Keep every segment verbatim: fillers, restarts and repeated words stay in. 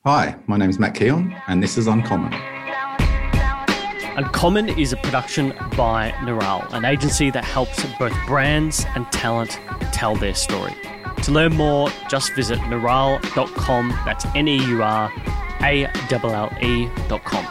Hi, my name is Matt Keon, and this is Uncommon. Uncommon is a production by Neural, an agency that helps both brands and talent tell their story. To learn more, just visit neural dot com. That's N E U R A L L E dot com.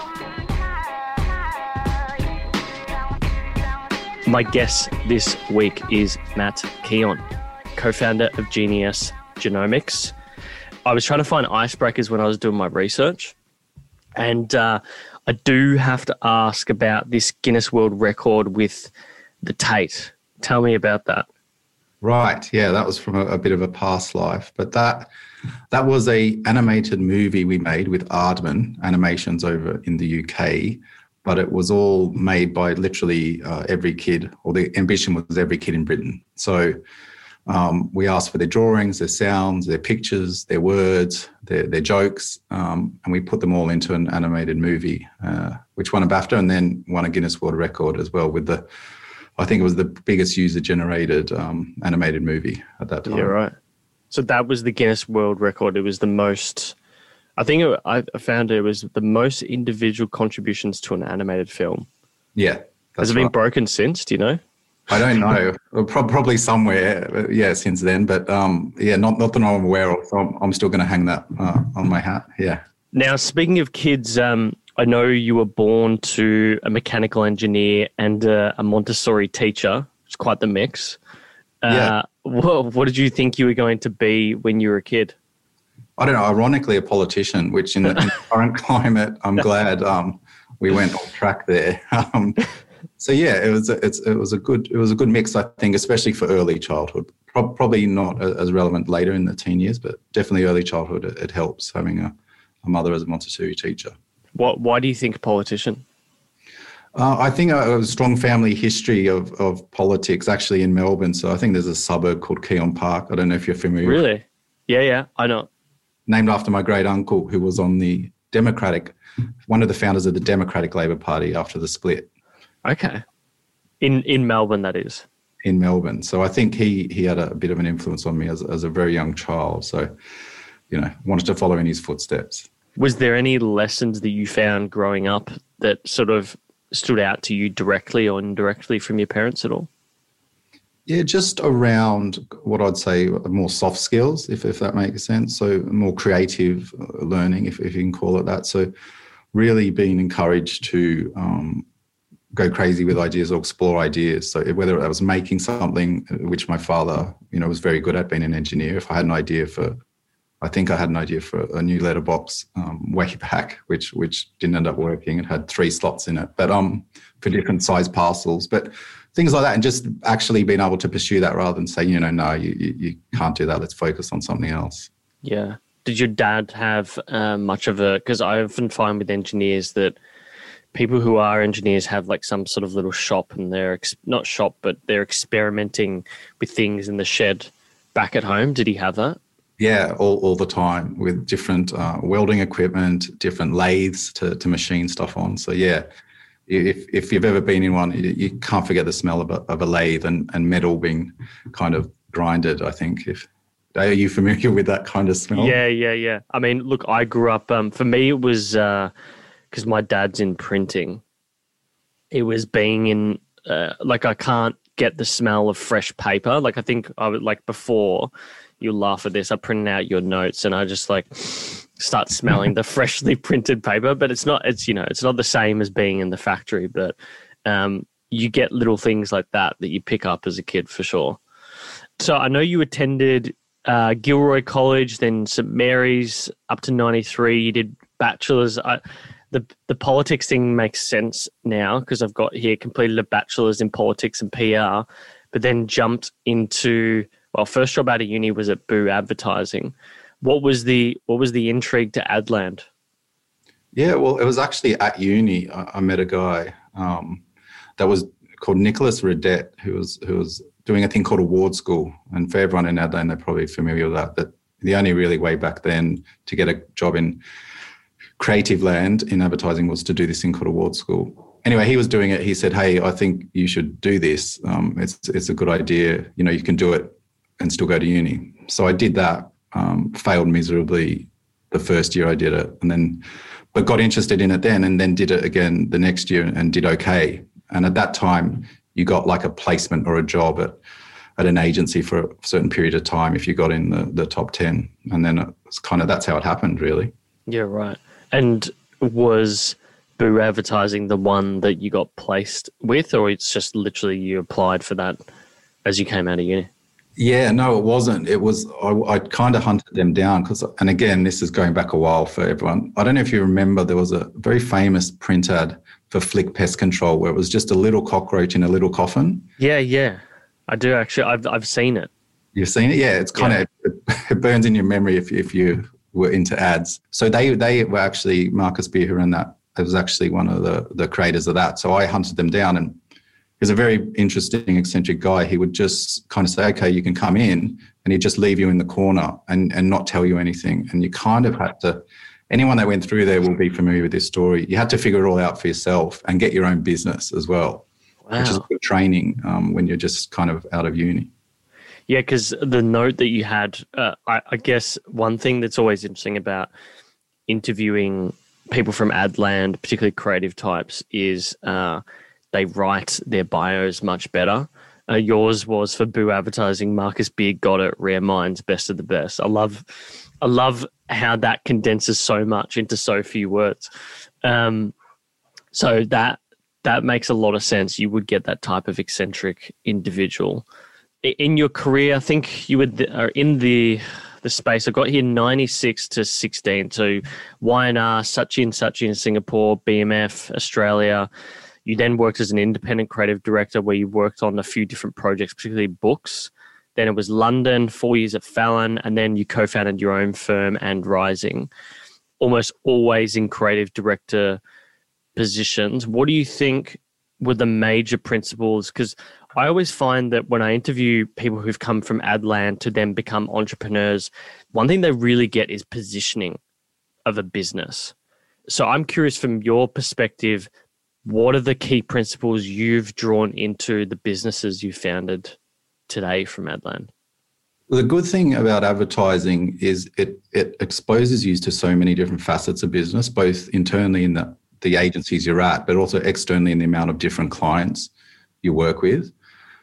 My guest this week is Matt Keon, co-founder of Genius Genomics. I was trying to find icebreakers when I was doing my research, and uh, I do have to ask about this Guinness World Record with the Tate. Tell me about that. Right, yeah, that was from a, a bit of a past life, but that that was a animated movie we made with Aardman Animations over in the U K, but it was all made by literally uh, every kid, or the ambition was every kid in Britain. So um, we asked for their drawings, their sounds, their pictures, their words, their, their jokes, um, and we put them all into an animated movie, uh, which won a BAFTA and then won a Guinness World Record as well with the, I think it was the biggest user-generated um, animated movie at that time. Yeah, right. So that was the Guinness World Record. It was the most, I think it, I found it was the most individual contributions to an animated film. Yeah. Has it been right. broken since? Do you know? I don't know. Pro- probably somewhere, yeah, since then. But um, yeah, not, not that I'm aware of. So I'm, I'm still going to hang that uh, on my hat. Yeah. Now, speaking of kids, um, I know you were born to a mechanical engineer and uh, a Montessori teacher. It's quite the mix. Uh, yeah. What, what did you think you were going to be when you were a kid? I don't know. Ironically, a politician, which in the, in the current climate, I'm glad um, we went off track there. Um, so yeah, it was a, it's, it was a good it was a good mix, I think, especially for early childhood. Pro- probably not as relevant later in the teen years, but definitely early childhood. It, it helps having a, a mother as a Montessori teacher. What? Why do you think a politician? Uh, I think a, a strong family history of, of politics actually in Melbourne. So I think there's a suburb called Keon Park. I don't know if you're familiar. Really? Yeah, yeah, I know. Named after my great uncle, who was on the Democratic, one of the founders of the Democratic Labor Party after the split. Okay. In in Melbourne, that is. In Melbourne. So I think he he had a bit of an influence on me as as a very young child. So, you know, wanted to follow in his footsteps. Was there any lessons that you found growing up that sort of stood out to you directly or indirectly from your parents at all? Yeah, just around what I'd say more soft skills, if, if that makes sense. So more creative learning, if, if you can call it that. So really being encouraged to um, go crazy with ideas or explore ideas. So whether that was making something, which my father, you know, was very good at, being an engineer. If I had an idea for, I think I had an idea for a new letterbox um, way back, which which didn't end up working. It had three slots in it, but um, for different size parcels. But things like that, and just actually being able to pursue that rather than say, you know, no, you, you, you can't do that. Let's focus on something else. Yeah. Did your dad have uh, much of a, because I often find with engineers that people who are engineers have like some sort of little shop and they're, ex- not shop, but they're experimenting with things in the shed back at home. Did he have that? Yeah, all, all the time with different uh, welding equipment, different lathes to, to machine stuff on. So yeah, if if you've ever been in one, you, you can't forget the smell of a, of a lathe and, and metal being kind of grinded, I think. If Are you familiar with that kind of smell? Yeah, yeah, yeah. I mean, look, I grew up, um, for me it was, because uh, my dad's in printing, it was being in, uh, like I can't get the smell of fresh paper. Like I think I would, like before, you'll laugh at this, I printed out your notes and I just like start smelling the freshly printed paper, but it's not, it's, you know, it's not the same as being in the factory, but um, you get little things like that that you pick up as a kid for sure. So I know you attended uh, Gilroy College, then St Mary's up to ninety-three, you did bachelor's. I, the, the politics thing makes sense now because I've got here completed a bachelor's in politics and P R, but then jumped into, well, first job out of uni was at Boo Advertising. What was the what was the intrigue to Adland? Yeah, well, it was actually at uni. I, I met a guy um, that was called Nicholas Redette, who was who was doing a thing called award school. And for everyone in Adelaide, they're probably familiar with that. But the only really way back then to get a job in creative land in advertising was to do this thing called award school. Anyway, he was doing it. He said, "Hey, I think you should do this. Um, it's it's a good idea. You know, you can do it and still go to uni." So I did that. Um, failed miserably the first year I did it, and then but got interested in it then, and then did it again the next year and did okay. And at that time, you got like a placement or a job at at an agency for a certain period of time if you got in the, the top ten. And then it's kind of, that's how it happened, really. Yeah, right. And was Boo Advertising the one that you got placed with, or it's just literally you applied for that as you came out of uni? Yeah, no, it wasn't. It was, I, I kind of hunted them down because, and again, this is going back a while for everyone. I don't know if you remember, there was a very famous print ad for Flick Pest Control where it was just a little cockroach in a little coffin. Yeah, yeah. I do actually. I've I've seen it. You've seen it? Yeah, it's kind yeah. of, it, it burns in your memory if, if you were into ads. So they they were actually, Marcus Beer, who ran that, it was actually one of the, the creators of that. So I hunted them down, and he's a very interesting, eccentric guy. He would just kind of say, okay, you can come in, and he'd just leave you in the corner and, and not tell you anything. And you kind of had to, anyone that went through there will be familiar with this story. You had to figure it all out for yourself and get your own business as well, wow. which is good training um, when you're just kind of out of uni. Yeah, because the note that you had, uh, I, I guess one thing that's always interesting about interviewing people from ad land, particularly creative types, is uh, they write their bios much better. Uh, yours was for Boo Advertising, Marcus Beer got it, Rare Minds, best of the best. I love, I love how that condenses so much into so few words. Um, so that that makes a lot of sense. You would get that type of eccentric individual. In your career, I think you were are in the the space. I got here ninety-six to sixteen. So Y N R, Sachin, Sachin, Singapore, B M F, Australia. You then worked as an independent creative director where you worked on a few different projects, particularly books. Then it was London, four years at Fallon, and then you co-founded your own firm and Rising, almost always in creative director positions. What do you think were the major principles? Because I always find that when I interview people who've come from ad land to then become entrepreneurs, one thing they really get is positioning of a business. So I'm curious from your perspective, what are the key principles you've drawn into the businesses you founded today from Adland? The good thing about advertising is it it exposes you to so many different facets of business, both internally in the, the agencies you're at, but also externally in the amount of different clients you work with.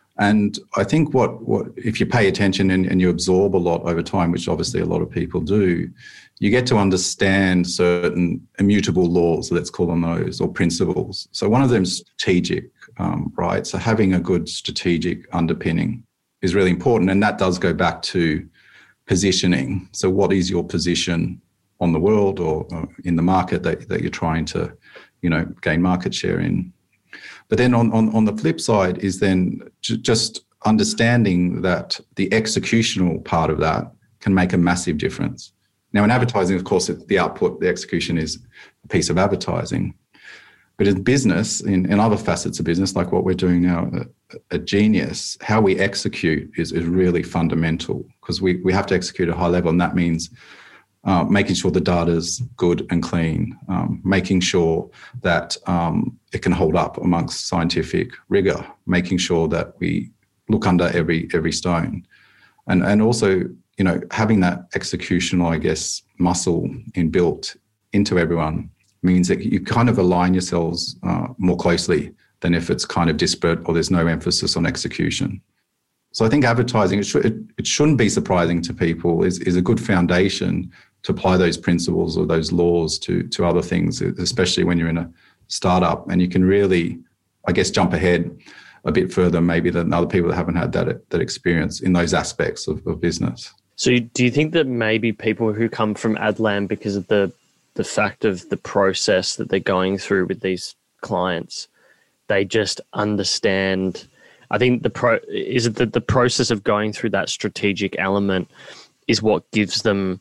And I think what, what if you pay attention and, and you absorb a lot over time, which obviously a lot of people do, you get to understand certain immutable laws, let's call them those, or principles. So one of them is strategic, um, right? So having a good strategic underpinning is really important. And that does go back to positioning. So what is your position on the world or, or in the market that, that you're trying to, you know, gain market share in? But then on, on, on the flip side is then j- just understanding that the executional part of that can make a massive difference. Now, in advertising, of course, the output, the execution is a piece of advertising. But in business, in, in other facets of business, like what we're doing now at, at Genius, how we execute is, is really fundamental because we, we have to execute at a high level. And that means uh, making sure the data's good and clean, um, making sure that um, it can hold up amongst scientific rigor, making sure that we look under every every stone. And, and also, you know, having that executional, I guess, muscle inbuilt into everyone means that you kind of align yourselves uh, more closely than if it's kind of disparate or there's no emphasis on execution. So I think advertising, it, should, it, it shouldn't be surprising to people, is, is a good foundation to apply those principles or those laws to, to other things, especially when you're in a startup and you can really, I guess, jump ahead a bit further maybe than other people that haven't had that, that experience in those aspects of, of business. So do you think that maybe people who come from Adland, because of the the fact of the process that they're going through with these clients, they just understand, I think the pro is it that the process of going through that strategic element is what gives them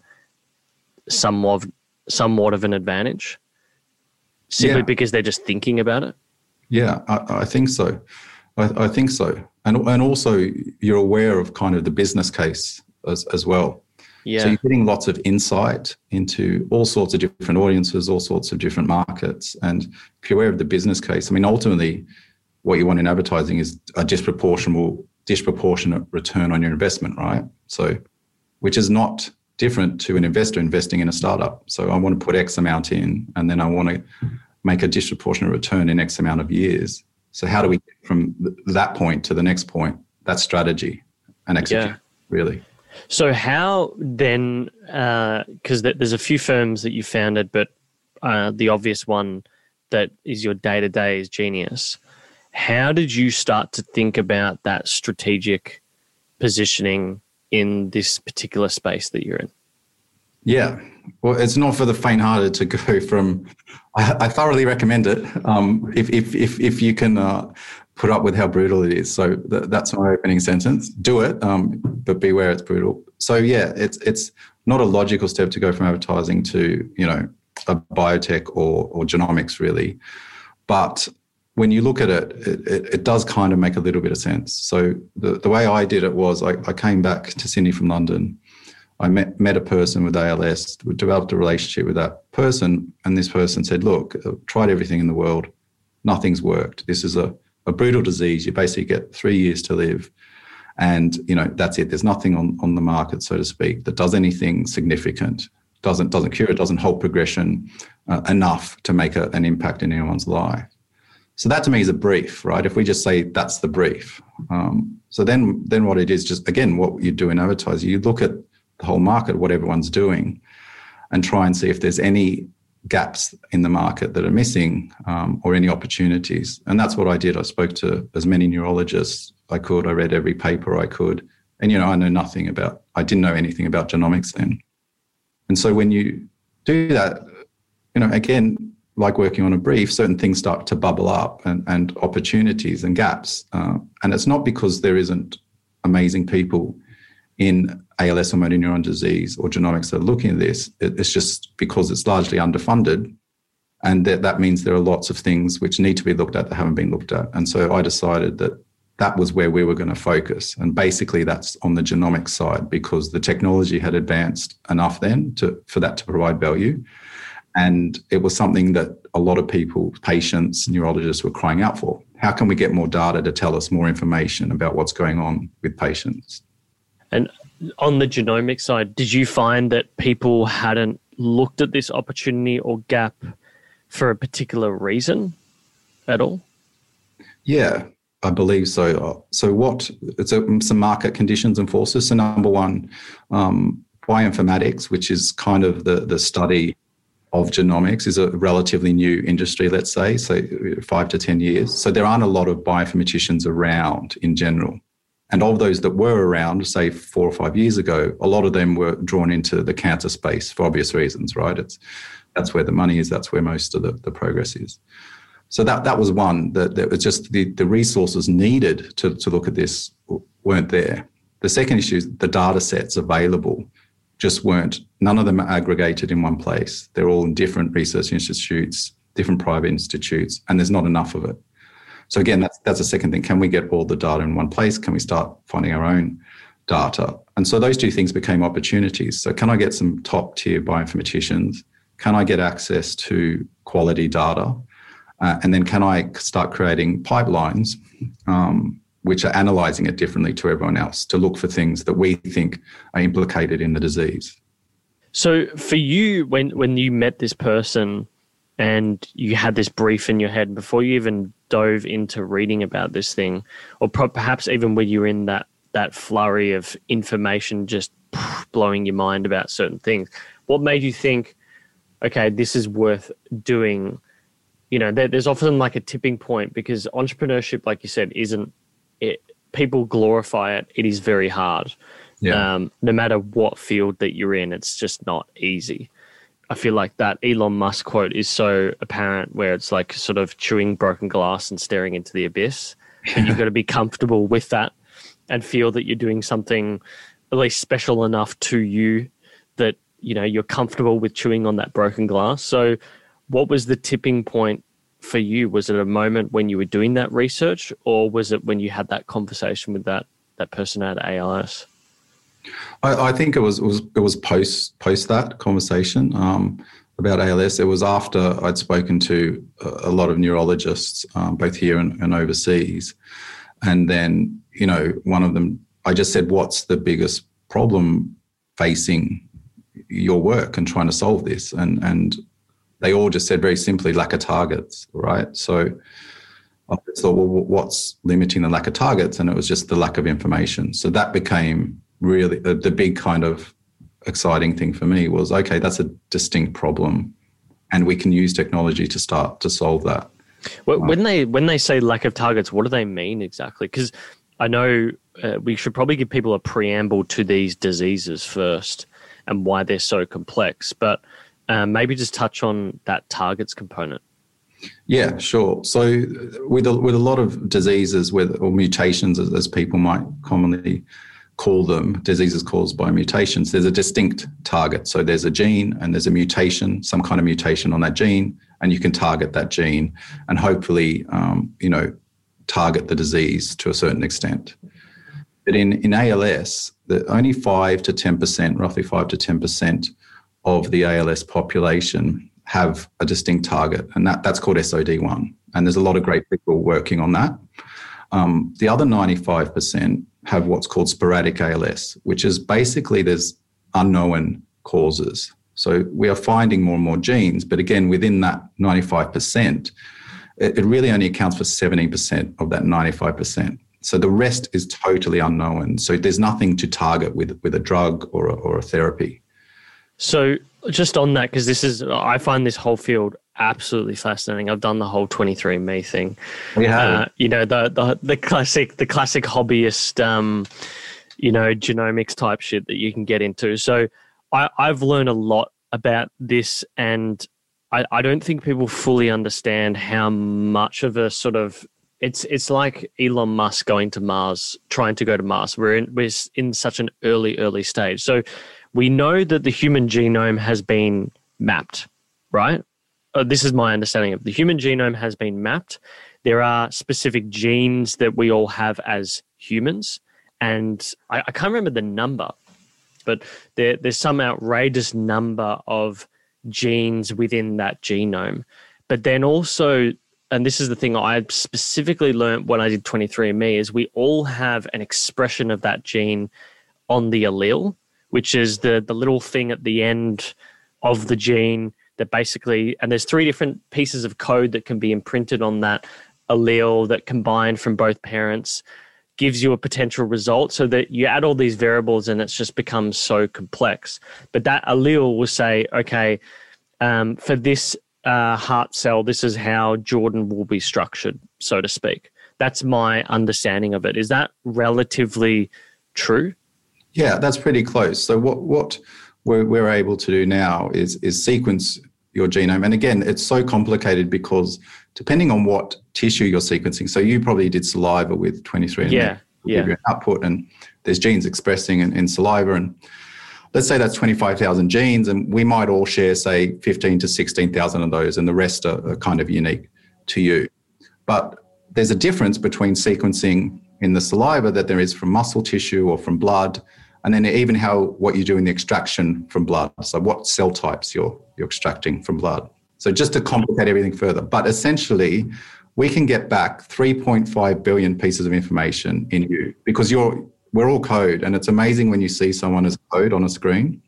somewhat of, somewhat of an advantage, simply yeah. because they're just thinking about it? Yeah, I, I think so. I, I think so. And and also you're aware of kind of the business case as, as well. Yeah. So you're getting lots of insight into all sorts of different audiences, all sorts of different markets. And if you're aware of the business case, I mean, ultimately what you want in advertising is a disproportional, disproportionate return on your investment, right? So, which is not different to an investor investing in a startup. So I want to put X amount in, and then I want to make a disproportionate return in X amount of years. So how do we get from that point to the next point? That's strategy and execution, yeah. really. So how then, because uh, there's a few firms that you founded, but uh, the obvious one that is your day-to-day is Genius. How did you start to think about that strategic positioning in this particular space that you're in? Yeah, well, it's not for the faint-hearted to go from. I, I thoroughly recommend it um, if if if if you can uh, put up with how brutal it is. So th- that's my opening sentence. Do it, um, but beware it's brutal. So yeah, it's it's not a logical step to go from advertising to, you know, a biotech or or genomics really, but when you look at it, it, it, it does kind of make a little bit of sense. So the, the way I did it was I, I came back to Sydney from London. I met, met a person with A L S, we developed a relationship with that person, and this person said, look, I've tried everything in the world, nothing's worked. This is a, a brutal disease. You basically get three years to live, and you know that's it. There's nothing on, on the market, so to speak, that does anything significant, doesn't, doesn't cure it, doesn't halt progression uh, enough to make a, an impact in anyone's life. So that to me is a brief, right? If we just say that's the brief. Um, so then then what it is, just again, what you do in advertising, you look at the whole market, what everyone's doing, and try and see if there's any gaps in the market that are missing um, or any opportunities. And that's what I did. I spoke to as many neurologists I could. I read every paper I could. And, you know, I know nothing about, I didn't know anything about genomics then. And so when you do that, you know, again, like working on a brief, certain things start to bubble up and, and opportunities and gaps. Uh, and it's not because there isn't amazing people in A L S or motor neuron disease or genomics that are looking at this. It, it's just because it's largely underfunded. And that, that means there are lots of things which need to be looked at that haven't been looked at. And so I decided that that was where we were going to focus. And basically that's on the genomics side because the technology had advanced enough then to for that to provide value. And it was something that a lot of people, patients, neurologists were crying out for. How can we get more data to tell us more information about what's going on with patients? And on the genomic side, did you find that people hadn't looked at this opportunity or gap for a particular reason at all? Yeah, I believe so. So what, it's a, some market conditions and forces. So number one, um, bioinformatics, which is kind of the, the study of genomics, is a relatively new industry, let's say, so five to ten years. So there aren't a lot of bioinformaticians around in general. And of those that were around, say four or five years ago, a lot of them were drawn into the cancer space for obvious reasons, right? It's that's where the money is, that's where most of the, the progress is. So that that was one, that, that was just the, the resources needed to, to look at this weren't there. The second issue is the data sets available just weren't, none of them are aggregated in one place. They're all in different research institutes, different private institutes, and there's not enough of it. So again, that's that's the second thing. Can we get all the data in one place? Can we start finding our own data? And so those two things became opportunities. So can I get some top tier bioinformaticians? Can I get access to quality data? Uh, and then can I start creating pipelines um, which are analysing it differently to everyone else to look for things that we think are implicated in the disease? So for you, when when you met this person and you had this brief in your head before you even dove into reading about this thing, or perhaps even when you were in that that flurry of information just blowing your mind about certain things, what made you think, okay, this is worth doing? You know, there, there's often like a tipping point because entrepreneurship, like you said, isn't it, people glorify it. It is very hard. Yeah. Um, no matter what field that you're in, it's just not easy. I feel like that Elon Musk quote is so apparent where it's like sort of chewing broken glass and staring into the abyss. And you've got to be comfortable with that and feel that you're doing something at least special enough to you that, you know, you're comfortable with chewing on that broken glass. So what was the tipping point for you? Was it a moment when you were doing that research, or was it when you had that conversation with that that person at A L S? I, I think it was it was it was post post that conversation um, about A L S. It was after I'd spoken to a, a lot of neurologists, um, both here and, and overseas, and then you know one of them, I just said, "What's the biggest problem facing your work and trying to solve this? And and they all just said very simply, lack of targets, right? So I thought, well, what's limiting the lack of targets? And it was just the lack of information. So that became really the, the big kind of exciting thing for me was, okay, that's a distinct problem, and we can use technology to start to solve that. Well, when they when they say lack of targets, what do they mean exactly? Because I know uh, we should probably give people a preamble to these diseases first and why they're so complex, but uh, maybe just touch on that targets component. Yeah, sure. So with a, with a lot of diseases with or mutations, as, as people might commonly call them, diseases caused by mutations, there's a distinct target. So there's a gene and there's a mutation, some kind of mutation on that gene, and you can target that gene and hopefully, um, you know, target the disease to a certain extent. But in, in A L S, the only five to ten percent, roughly five to ten percent of the A L S population have a distinct target, and that, that's called S O D one. And there's a lot of great people working on that. Um, the other ninety-five percent have what's called sporadic A L S, which is basically there's unknown causes. So we are finding more and more genes, but again, within that ninety-five percent, it, it really only accounts for seventy percent of that ninety-five percent. So the rest is totally unknown. So there's nothing to target with, with a drug or a, or a therapy. So just on that, because this is, I find this whole field absolutely fascinating. I've done the whole twenty-three and me thing. Yeah. Uh, you know, the, the the classic the classic hobbyist, um, you know, genomics type shit that you can get into. So I, I've learned a lot about this, and I, I don't think people fully understand how much of a sort of it's it's like Elon Musk going to Mars, trying to go to Mars. We're in we're in such an early early stage. So we know that the human genome has been mapped, right? Uh, this is my understanding of the human genome has been mapped. There are specific genes that we all have as humans, and I, I can't remember the number, but there, there's some outrageous number of genes within that genome. But then also, and this is the thing I specifically learned when I did twenty-three and me, is we all have an expression of that gene on the allele, which is the the little thing at the end of the gene that basically, and there's three different pieces of code that can be imprinted on that allele that combined from both parents gives you a potential result, so that you add all these variables and it's just becomes so complex. But that allele will say, okay, um, for this uh, heart cell, this is how Jordan will be structured, so to speak. That's my understanding of it. Is that relatively true? Yeah, that's pretty close. So what what we're, we're able to do now is is sequence your genome. And again, it's so complicated because depending on what tissue you're sequencing, so you probably did saliva with twenty-three and me. Yeah, yeah. Give you an output, and there's genes expressing in, in saliva, and let's say that's twenty-five thousand genes, and we might all share, say, fifteen to sixteen thousand of those, and the rest are, are kind of unique to you. But there's a difference between sequencing in the saliva that there is from muscle tissue or from blood, and then even how what you do in the extraction from blood. So what cell types you're you're extracting from blood. So just to complicate everything further, but essentially we can get back three point five billion pieces of information in you because you're we're all code, and it's amazing when you see someone as code on a screen.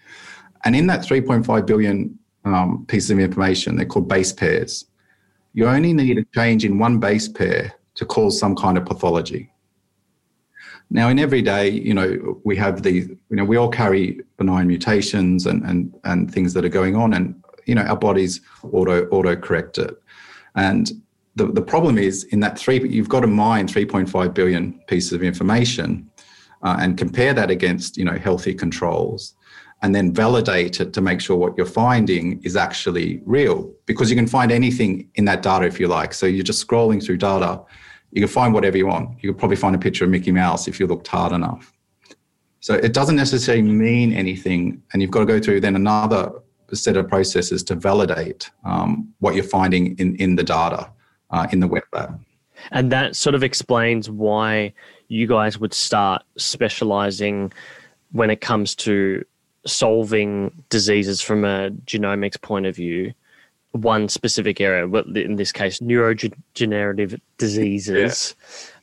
And in that three point five billion um, pieces of information, they're called base pairs. You only need a change in one base pair to cause some kind of pathology. Now, in every day, you know, we have these, you know, we all carry benign mutations and and and things that are going on, and you know, our bodies auto auto correct it. And the the problem is in that three, you've got to mine three point five billion pieces of information uh, and compare that against, you know, healthy controls, and then validate it to make sure what you're finding is actually real, because you can find anything in that data if you like. So you're just scrolling through data. You can find whatever you want. You could probably find a picture of Mickey Mouse if you looked hard enough. So it doesn't necessarily mean anything, and you've got to go through then another set of processes to validate um, what you're finding in, in the data uh, in the wet lab. And that sort of explains why you guys would start specializing when it comes to solving diseases from a genomics point of view. One specific area, in this case, neurodegenerative diseases.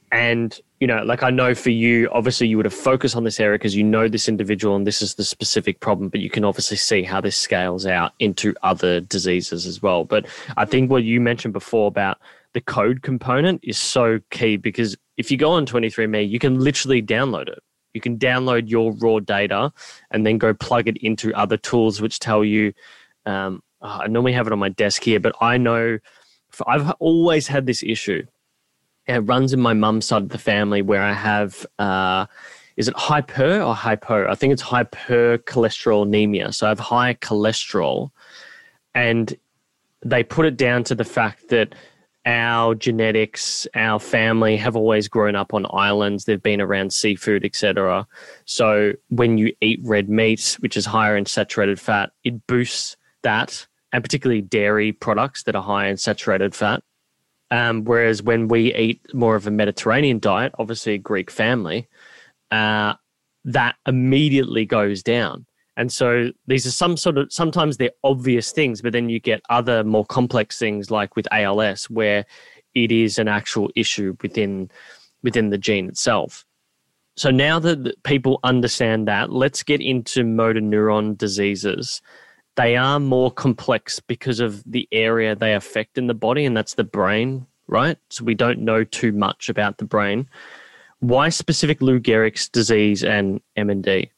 And, you know, like I know for you, obviously you would have focused on this area because you know this individual and this is the specific problem, but you can obviously see how this scales out into other diseases as well. But I think what you mentioned before about the code component is so key, because if you go on twenty-three and me, you can literally download it. You can download your raw data and then go plug it into other tools which tell you, um, oh, I normally have it on my desk here, but I know for, I've always had this issue. It runs in my mum's side of the family where I have, uh, is it hyper or hypo? I think it's hypercholesterolemia. So I have high cholesterol, and they put it down to the fact that our genetics, our family have always grown up on islands. They've been around seafood, et cetera. So when you eat red meat, which is higher in saturated fat, it boosts that, and particularly dairy products that are high in saturated fat. Um, whereas when we eat more of a Mediterranean diet, obviously a Greek family, uh, that immediately goes down. And so these are some sort of, sometimes they're obvious things, but then you get other more complex things like with A L S, where it is an actual issue within within the gene itself. So now that people understand that, let's get into motor neuron diseases. They are more complex because of the area they affect in the body, and that's the brain, right? So we don't know too much about the brain. Why specific Lou Gehrig's disease and M N D?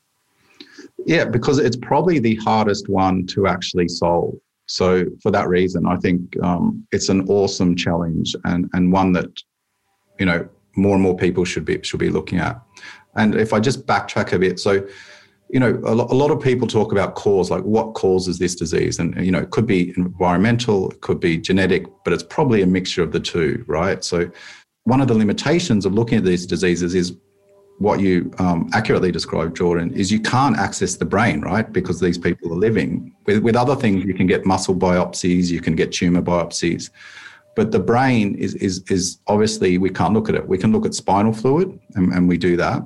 Yeah, because it's probably the hardest one to actually solve. So for that reason, I think um, it's an awesome challenge, and, and one that, you know, more and more people should be should be looking at. And if I just backtrack a bit, so, you know, a, lo- a lot of people talk about cause, like what causes this disease? And, you know, it could be environmental, it could be genetic, but it's probably a mixture of the two, right? So one of the limitations of looking at these diseases is what you um, accurately described, Jordan, is you can't access the brain, right? Because these people are living. With, with other things, you can get muscle biopsies, you can get tumor biopsies. But the brain is, is, is obviously, we can't look at it. We can look at spinal fluid, and, and we do that.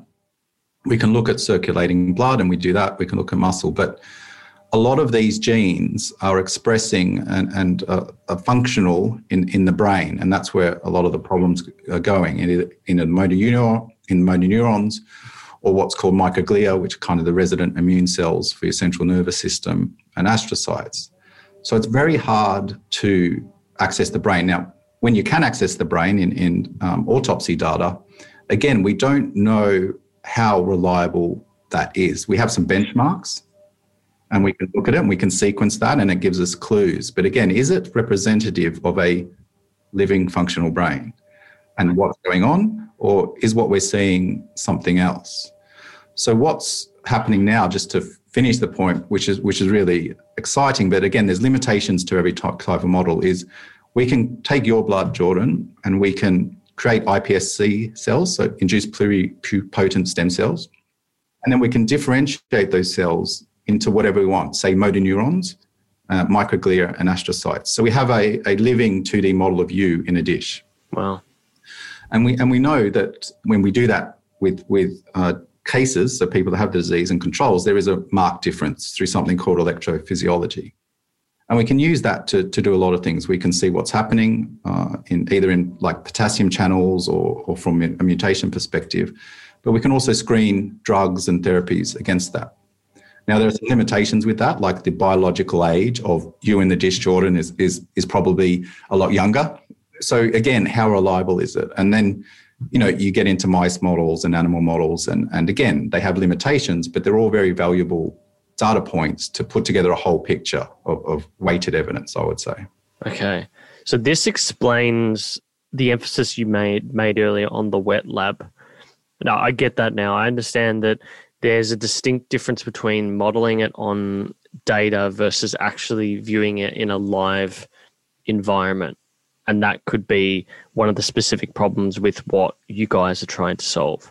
We can look at circulating blood, and we do that. We can look at muscle. But a lot of these genes are expressing and, and uh, are functional in, in the brain, and that's where a lot of the problems are going, in, in a motor neuron, in motor neurons, or what's called microglia, which are kind of the resident immune cells for your central nervous system, and astrocytes. So it's very hard to access the brain. Now, when you can access the brain in, in um, autopsy data, again, we don't know how reliable that is. We have some benchmarks, and we can look at it and we can sequence that, and it gives us clues. But again, is it representative of a living functional brain and what's going on, or is what we're seeing something else? So what's happening now, just to finish the point, which is which is really exciting, but again, there's limitations to every type of model, is we can take your blood, Jordan, and we can create I P S C cells, so induced pluripotent stem cells, and then we can differentiate those cells into whatever we want, say motor neurons, uh, microglia, and astrocytes. So we have a, a living two D model of you in a dish. Wow. And we and we know that when we do that with, with uh, cases, so people that have the disease and controls, there is a marked difference through something called electrophysiology. And we can use that to, to do a lot of things. We can see what's happening uh, in either in like potassium channels or, or from a mutation perspective, but we can also screen drugs and therapies against that. Now, there are some limitations with that, like the biological age of you in the dish, Jordan, is, is, is probably a lot younger. So again, how reliable is it? And then, you know, you get into mice models and animal models, and, and again, they have limitations, but they're all very valuable data points to put together a whole picture of, of weighted evidence, I would say. Okay. So this explains the emphasis you made made earlier on the wet lab. Now, I get that now. I understand that there's a distinct difference between modeling it on data versus actually viewing it in a live environment. And that could be one of the specific problems with what you guys are trying to solve.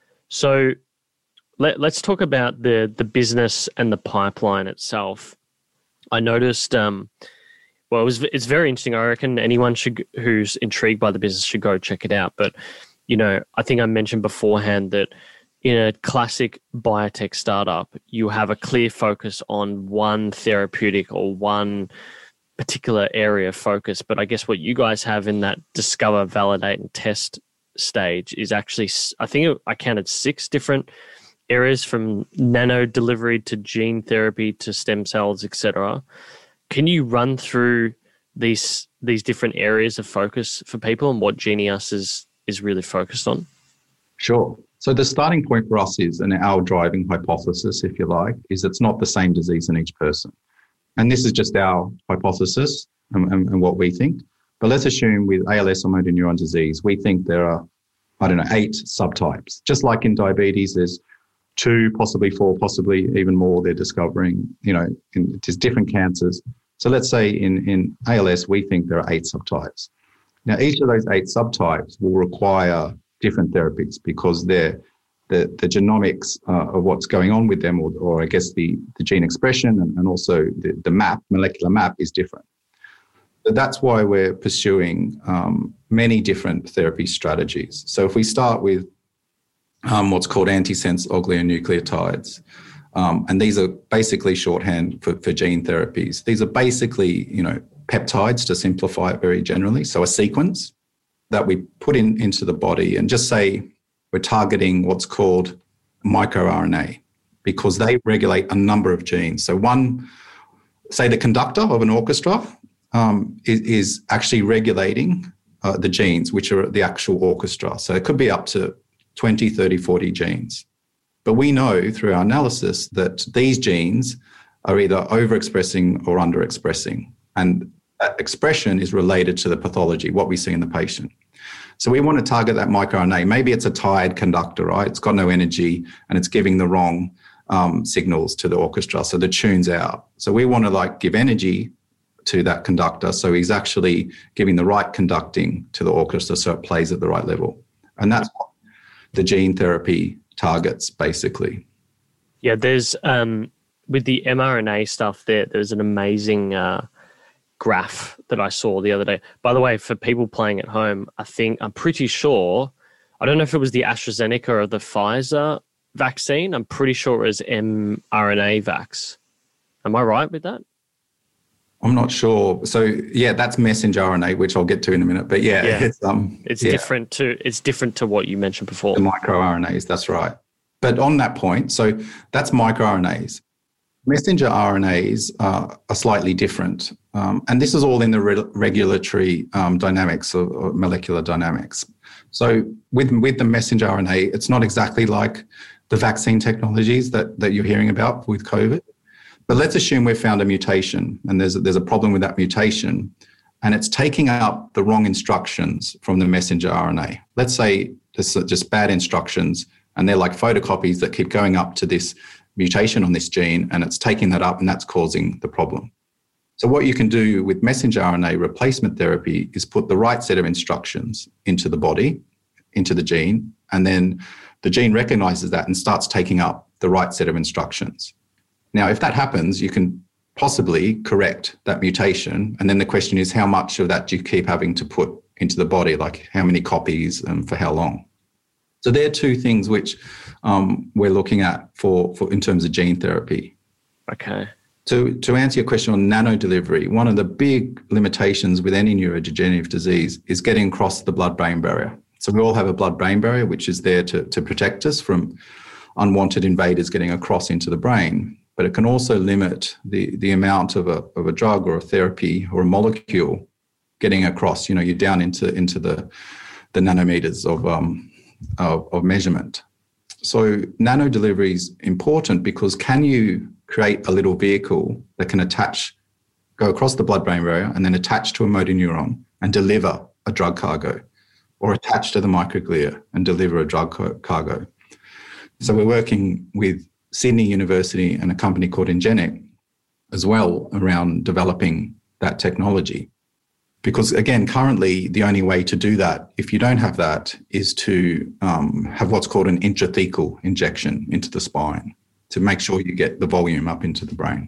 So let, let's talk about the, the business and the pipeline itself. I noticed, um, well, it was, it's very interesting. I reckon anyone should who's intrigued by the business should go check it out. But, you know, I think I mentioned beforehand that in a classic biotech startup, you have a clear focus on one therapeutic or one particular area of focus. But I guess what you guys have in that discover, validate, and test stage is actually, I think I counted six different areas, from nano delivery to gene therapy to stem cells, et cetera. Can you run through these these different areas of focus for people and what Genius is is really focused on? Sure. So the starting point for us is, and our driving hypothesis, if you like, is it's not the same disease in each person. And this is just our hypothesis and, and, and what we think. But let's assume with A L S or motor neuron disease, we think there are, I don't know, eight subtypes. Just like in diabetes, there's two, possibly four, possibly even more they're discovering, you know, in, there's different cancers. So let's say in, in A L S, we think there are eight subtypes. Now, each of those eight subtypes will require different therapies because they're, the, the genomics uh, of what's going on with them, or, or I guess the, the gene expression and, and also the, the map, molecular map is different. So that's why we're pursuing um, many different therapy strategies. So if we start with um, what's called antisense oligonucleotides, um, and these are basically shorthand for, for gene therapies. These are basically, you know, peptides, to simplify it very generally. So a sequence that we put in into the body, and just say we're targeting what's called microRNA because they regulate a number of genes. So one, say the conductor of an orchestra um, is, is actually regulating uh, the genes, which are the actual orchestra. So it could be up to twenty, thirty, forty genes. But we know through our analysis that these genes are either overexpressing or underexpressing. And that expression is related to the pathology, what we see in the patient. So we want to target that microRNA. Maybe it's a tired conductor, right? It's got no energy and it's giving the wrong um, signals to the orchestra. So the tune's out. So we want to like give energy to that conductor. So he's actually giving the right conducting to the orchestra so it plays at the right level. And that's what the gene therapy targets, basically. Yeah, there's, um, with the mRNA stuff there, there's an amazing uh, graph that I saw the other day. By the way, for people playing at home, I think, I'm pretty sure, I don't know if it was the AstraZeneca or the Pfizer vaccine. I'm pretty sure it was mRNA vax. Am I right with that? I'm not sure. So yeah, that's messenger R N A, which I'll get to in a minute. But yeah, yeah. it's um, it's yeah. different to it's different to what you mentioned before. The microRNAs, that's right. But on that point, so that's microRNAs. Messenger R N As are, are slightly different, um, and this is all in the re- regulatory um, dynamics of, of molecular dynamics. So with with the messenger R N A, it's not exactly like the vaccine technologies that that you're hearing about with COVID. But let's assume we've found a mutation and there's a, there's a problem with that mutation and it's taking up the wrong instructions from the messenger R N A. Let's say it's just bad instructions and they're like photocopies that keep going up to this mutation on this gene and it's taking that up and that's causing the problem. So what you can do with messenger R N A replacement therapy is put the right set of instructions into the body, into the gene, and then the gene recognizes that and starts taking up the right set of instructions. Now, if that happens, you can possibly correct that mutation. And then the question is, how much of that do you keep having to put into the body? Like how many copies and for how long? So there are two things which um, we're looking at for, for in terms of gene therapy. Okay. To, to answer your question on nano delivery, one of the big limitations with any neurodegenerative disease is getting across the blood-brain barrier. So we all have a blood-brain barrier, which is there to, to protect us from unwanted invaders getting across into the brain. But it can also limit the, the amount of a of a drug or a therapy or a molecule getting across. You know, you're down into into the the nanometers of um of, of measurement. So nano delivery is important because can you create a little vehicle that can attach, go across the blood-brain barrier and then attach to a motor neuron and deliver a drug cargo, or attach to the microglia and deliver a drug cargo. So we're working with Sydney University and a company called Ingenic as well around developing that technology. Because again, currently the only way to do that, if you don't have that, is to um, have what's called an intrathecal injection into the spine to make sure you get the volume up into the brain.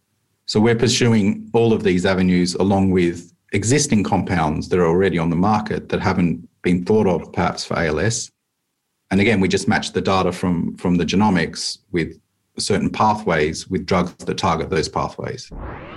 So we're pursuing all of these avenues along with existing compounds that are already on the market that haven't been thought of perhaps for A L S. And again, we just match the data from, from the genomics with certain pathways with drugs that target those pathways.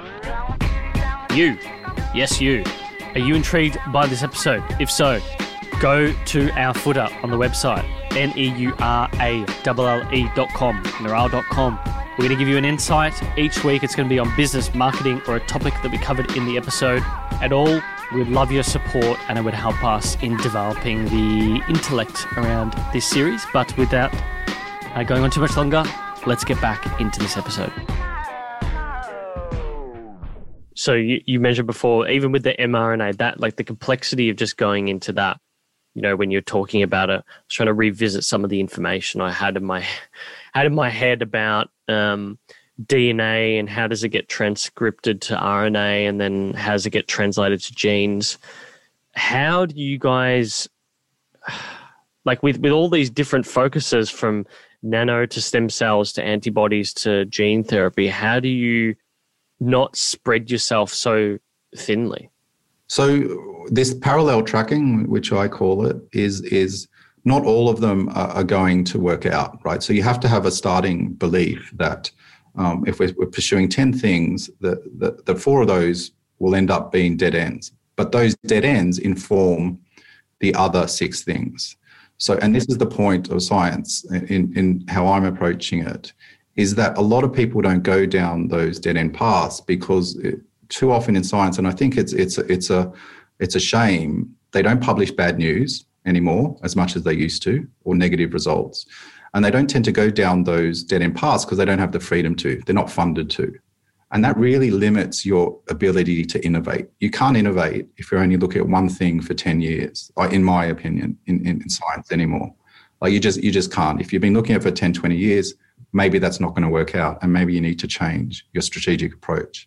You, yes you, are you intrigued by this episode? If so, go to our footer on the website, N E U R A L L E dot com, neural dot com. We're going to give you an insight. Each week it's going to be on business, marketing, or a topic that we covered in the episode. At all, we'd love your support and it would help us in developing the intellect around this series. But without uh, going on too much longer, let's get back into this episode. So you, you mentioned before, even with the mRNA, that like the complexity of just going into that, you know, when you're talking about it, I was trying to revisit some of the information I had in my had in my head about um, D N A and how does it get transcripted to R N A and then how does it get translated to genes. How do you guys, like with, with all these different focuses from nano to stem cells to antibodies to gene therapy, how do you not spread yourself so thinly? So this parallel tracking, which I call it, is is not all of them are, are going to work out, right? So you have to have a starting belief that um, if we're, we're pursuing ten things, that the, the four of those will end up being dead ends. But those dead ends inform the other six things. So, and this is the point of science in, in how I'm approaching it, is that a lot of people don't go down those dead end paths because it, too often in science, and I think it's it's it's a it's a shame, they don't publish bad news anymore as much as they used to, or negative results, and they don't tend to go down those dead end paths because they don't have the freedom to. They're not funded to, and that really limits your ability to innovate. You can't innovate if you're only looking at one thing for ten years, in my opinion, in, in, in science anymore. Like you just you just can't. If you've been looking at it for ten, twenty years, maybe that's not going to work out, and maybe you need to change your strategic approach.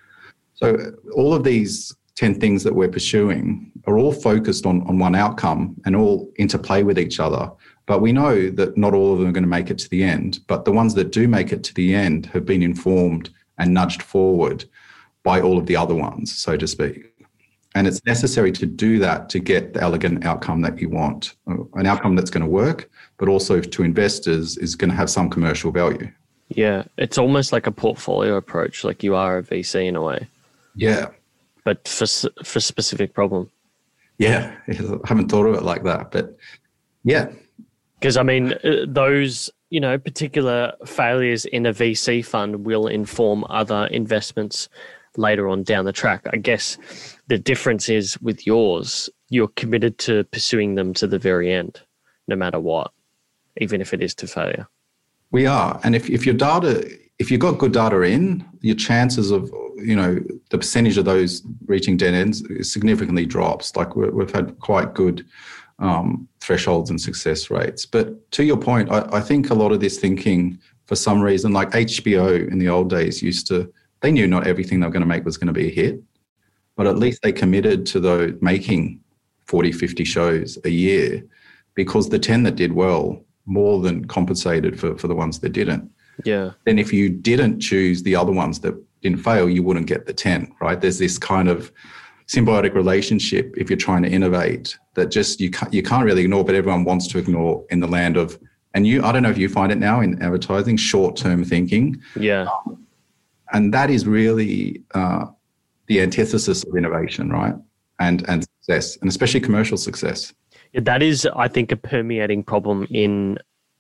So all of these ten things that we're pursuing are all focused on, on one outcome and all interplay with each other. But we know that not all of them are going to make it to the end. But the ones that do make it to the end have been informed and nudged forward by all of the other ones, so to speak. And it's necessary to do that to get the elegant outcome that you want, an outcome that's going to work, but also to investors is going to have some commercial value. Yeah, it's almost like a portfolio approach, like you are a V C in a way. Yeah. But for for specific problem. Yeah, I haven't thought of it like that, but yeah. Because, I mean, those, you know, particular failures in a V C fund will inform other investments later on down the track. I guess the difference is with yours, you're committed to pursuing them to the very end, no matter what, even if it is to failure. We are. And if, if your data, if you've got good data in, your chances of, you know, the percentage of those reaching dead ends significantly drops. Like we're, we've had quite good um, thresholds and success rates. But to your point, I, I think a lot of this thinking, for some reason, like H B O in the old days used to, they knew not everything they were going to make was going to be a hit, but at least they committed to the making forty, fifty shows a year because the ten that did well more than compensated for, for the ones that didn't. Yeah. Then if you didn't choose the other ones that didn't fail, you wouldn't get the ten, right? There's this kind of symbiotic relationship if you're trying to innovate that just you can't, you can't really ignore, but everyone wants to ignore in the land of, and you, I don't know if you find it now in advertising, short-term thinking. Yeah. Um, and that is really uh, the antithesis of innovation, right? And, and success, and especially commercial success. Yeah, that is, I think, a permeating problem in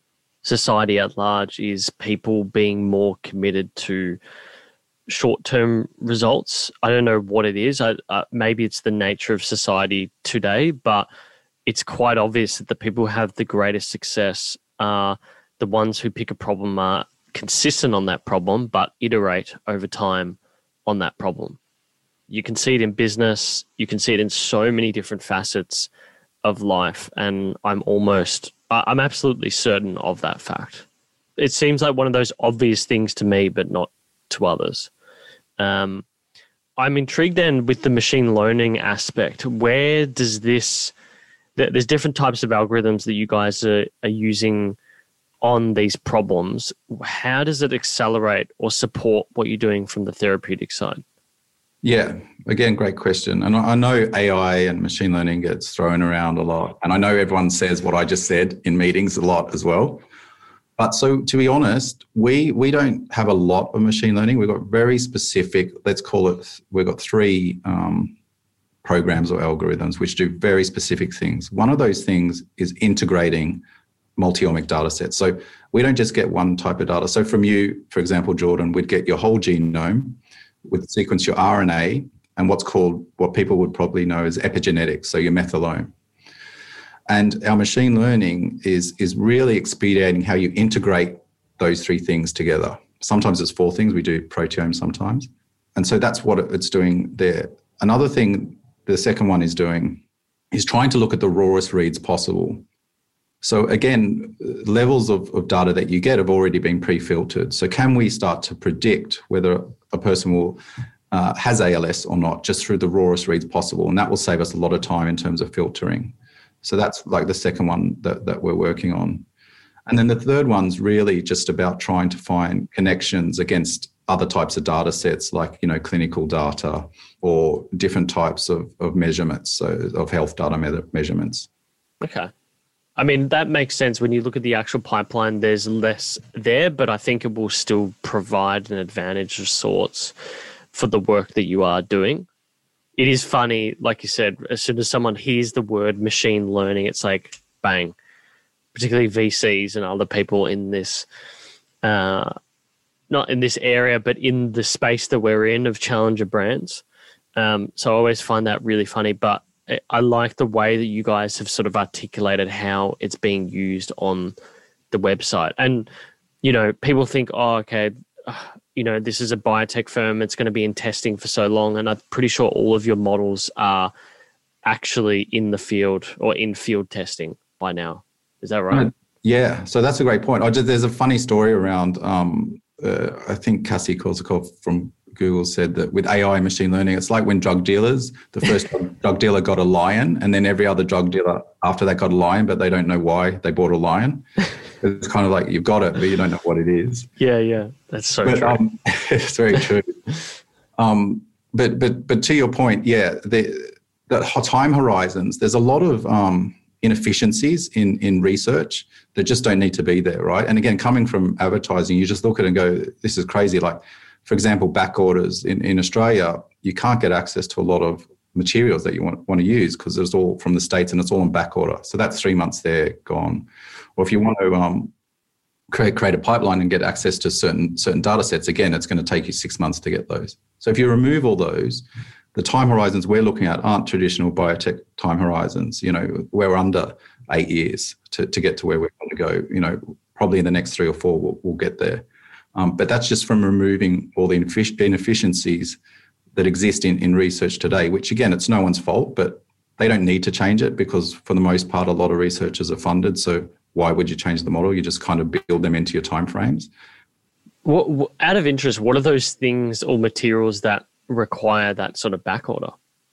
society at large is people being more committed to short-term results. I don't know what it is. I, uh, maybe it's the nature of society today, but it's quite obvious that the people who have the greatest success are the ones who pick a problem, are consistent on that problem, but iterate over time on that problem. You can see it in business. You can see it in so many different facets of life. And I'm almost, I'm absolutely certain of that fact. It seems like one of those obvious things to me, but not to others. Um, I'm intrigued then with the machine learning aspect. Where does this, there's different types of algorithms that you guys are, are using on these problems. How does it accelerate or support what you're doing from the therapeutic side? Yeah, again, great question. And I know A I and machine learning gets thrown around a lot. And I know everyone says what I just said in meetings a lot as well. But so to be honest, we we don't have a lot of machine learning. We've got very specific, let's call it, we've got three um, programs or algorithms which do very specific things. One of those things is integrating multi-omic data sets. So we don't just get one type of data. So from you, for example, Jordan, we'd get your whole genome, we'd sequence your R N A and what's called, what people would probably know as epigenetics, so your methylome. And our machine learning is, is really expediting how you integrate those three things together. Sometimes it's four things. We do proteome sometimes. And so that's what it's doing there. Another thing the second one is doing is trying to look at the rawest reads possible. So again, levels of, of data that you get have already been pre-filtered. So can we start to predict whether a person will uh, has A L S or not just through the rawest reads possible? And that will save us a lot of time in terms of filtering. So that's like the second one that, that we're working on. And then the third one's really just about trying to find connections against other types of data sets, like, you know, clinical data or different types of, of measurements, so of health data me- measurements. Okay. I mean, that makes sense. When you look at the actual pipeline, there's less there, but I think it will still provide an advantage of sorts for the work that you are doing. It is funny, like you said, as soon as someone hears the word machine learning, it's like, bang, particularly V Cs and other people in this, uh, not in this area, but in the space that we're in of challenger brands. Um, so I always find that really funny, but I like the way that you guys have sort of articulated how it's being used on the website. And, you know, people think, oh, okay, you know, this is a biotech firm. It's going to be in testing for so long. And I'm pretty sure all of your models are actually in the field or in field testing by now. Is that right? Uh, yeah. So that's a great point. I just, there's a funny story around, um, uh, I think Cassie Korzakov from Google said that with A I and machine learning, it's like when drug dealers, the first drug dealer got a lion and then every other drug dealer after that got a lion, but they don't know why they bought a lion. It's kind of like you've got it, but you don't know what it is. Yeah, yeah. That's so but, true. Um, it's very true. Um, but but but to your point, yeah, the, the time horizons, there's a lot of um, inefficiencies in, in research that just don't need to be there, right? And again, coming from advertising, you just look at it and go, this is crazy. Like, for example, back orders in, in Australia, you can't get access to a lot of materials that you want, want to use because it's all from the States and it's all on back order. So that's three months there gone. Or if you want to um, create, create a pipeline and get access to certain, certain data sets, again, it's going to take you six months to get those. So if you remove all those, the time horizons we're looking at aren't traditional biotech time horizons. You know, we're under eight years to, to get to where we want to go. You know, probably in the next three or four, we'll, we'll get there. Um, but that's just from removing all the inefficiencies that exist in, in research today, which, again, it's no one's fault, but they don't need to change it because, for the most part, a lot of researchers are funded. So why would you change the model? You just kind of build them into your timeframes. What, what, out of interest, what are those things or materials that require that sort of back order?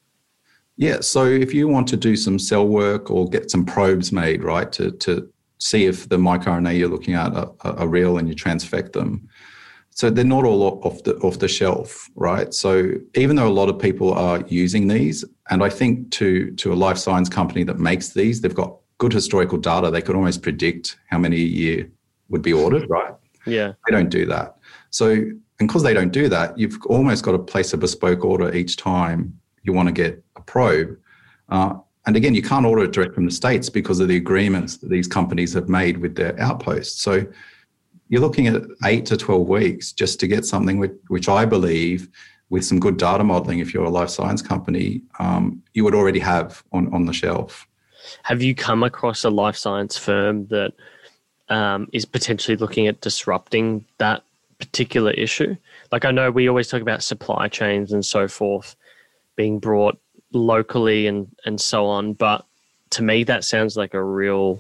Yeah, so if you want to do some cell work or get some probes made, right, to to see if the microRNA you're looking at are, are real and you transfect them. So they're not all off the off the shelf, right? So even though a lot of people are using these, and I think to to a life science company that makes these, they've got good historical data. They could almost predict how many a year would be ordered, right? Yeah. They don't do that. So, and because they don't do that, you've almost got to place a bespoke order each time you want to get a probe. Uh, And again, you can't order it direct from the States because of the agreements that these companies have made with their outposts. So you're looking at eight to twelve weeks just to get something which, which I believe, with some good data modeling, if you're a life science company, um, you would already have on, on the shelf. Have you come across a life science firm that um, is potentially looking at disrupting that particular issue? Like, I know we always talk about supply chains and so forth being brought locally and, and so on. But to me, that sounds like a real